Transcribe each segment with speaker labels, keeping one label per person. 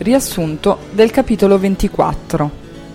Speaker 1: Riassunto del capitolo 24.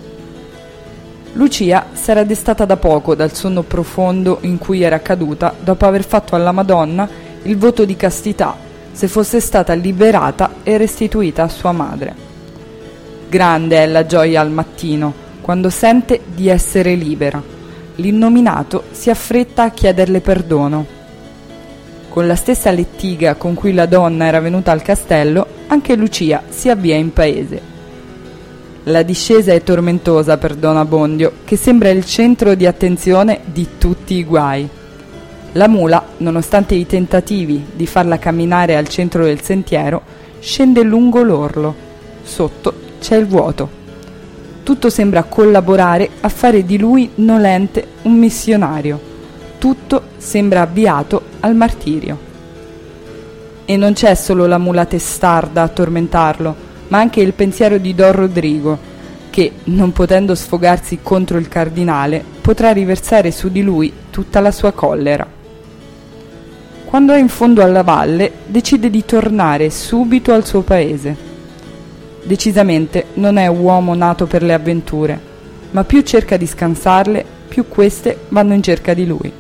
Speaker 1: Lucia s'era destata da poco dal sonno profondo in cui era caduta dopo aver fatto alla Madonna il voto di castità, se fosse stata liberata e restituita a sua madre. Grande è la gioia al mattino, quando sente di essere libera. L'innominato si affretta a chiederle perdono. Con la stessa lettiga con cui la donna era venuta al castello, anche Lucia si avvia in paese. La discesa è tormentosa per Don Abbondio, che sembra il centro di attenzione di tutti i guai. La mula, nonostante i tentativi di farla camminare al centro del sentiero, scende lungo l'orlo. Sotto c'è il vuoto. Tutto sembra collaborare a fare di lui nolente un missionario. Tutto sembra avviato al martirio. E non c'è solo la mula testarda a tormentarlo, ma anche il pensiero di Don Rodrigo, che, non potendo sfogarsi contro il cardinale, potrà riversare su di lui tutta la sua collera. Quando è in fondo alla valle, decide di tornare subito al suo paese. Decisamente non è uomo nato per le avventure, ma più cerca di scansarle, più queste vanno in cerca di lui.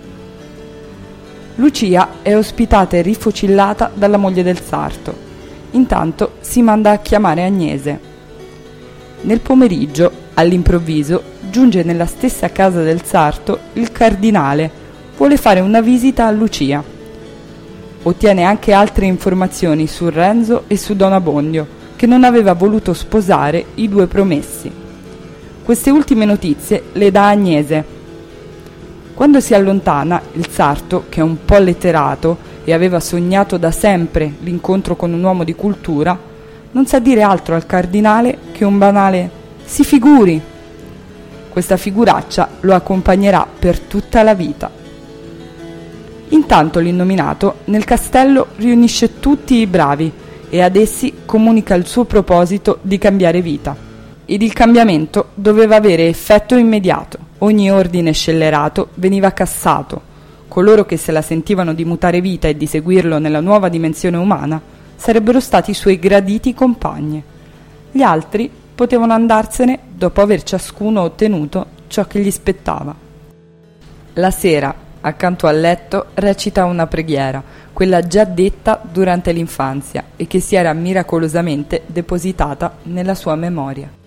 Speaker 1: Lucia è ospitata e rifocillata dalla moglie del sarto. Intanto si manda a chiamare Agnese. Nel pomeriggio, all'improvviso, giunge nella stessa casa del sarto il cardinale. Vuole fare una visita a Lucia. Ottiene anche altre informazioni su Renzo e su Don Abbondio, che non aveva voluto sposare i due promessi. Queste ultime notizie le dà Agnese. Quando si allontana, il sarto, che è un po' letterato e aveva sognato da sempre l'incontro con un uomo di cultura, non sa dire altro al cardinale che un banale «si figuri». Questa figuraccia lo accompagnerà per tutta la vita. Intanto l'innominato nel castello riunisce tutti i bravi e ad essi comunica il suo proposito di cambiare vita. Ed il cambiamento doveva avere effetto immediato. Ogni ordine scellerato veniva cassato. Coloro che se la sentivano di mutare vita e di seguirlo nella nuova dimensione umana sarebbero stati i suoi graditi compagni. Gli altri potevano andarsene dopo aver ciascuno ottenuto ciò che gli spettava. La sera, accanto al letto, recita una preghiera, quella già detta durante l'infanzia e che si era miracolosamente depositata nella sua memoria.